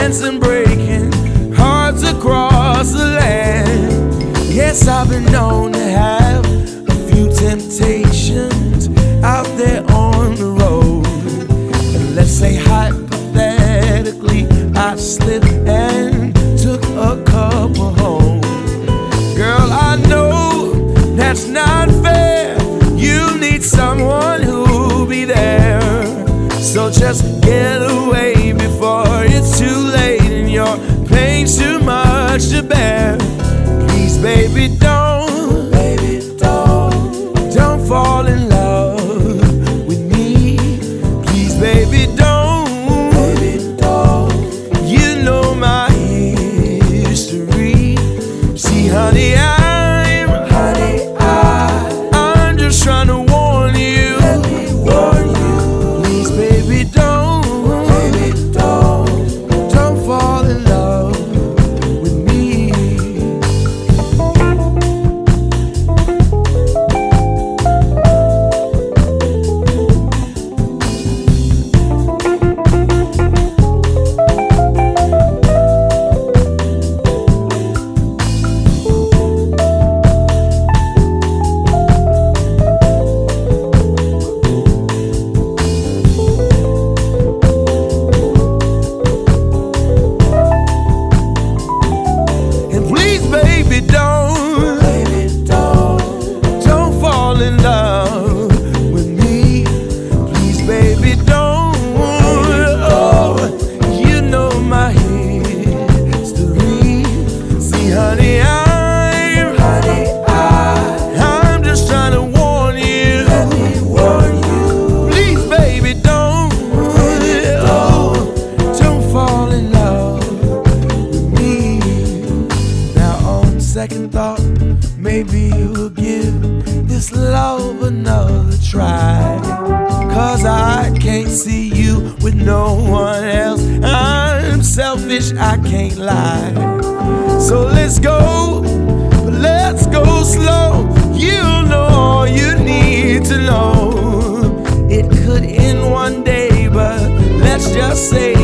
hands and breaking hearts across the land. Yes, I've been known to have a few temptations out there on the road. And let's say hypothetically I slipped and took a couple home. Girl, I know that's not fair. You need someone who'll be there. So just get away before it's too late and your pain's too much to bear. Please, baby, don't fall in love with me. Please, baby, don't. You know my history. See, honey, I'm just trying to warn you. Please, baby, don't fall in love with me. Baby, don't fall in love with me. Please, baby, don't. Oh, you know my history. See, honey, I'm just trying to warn you. Please, baby, don't fall in love with me. Now, on second thought, maybe you'll give this love another try. 'Cause I can't see you with no one else. I'm selfish, I can't lie. So let's go slow. You'll know all you need to know. It could end one day, but let's just say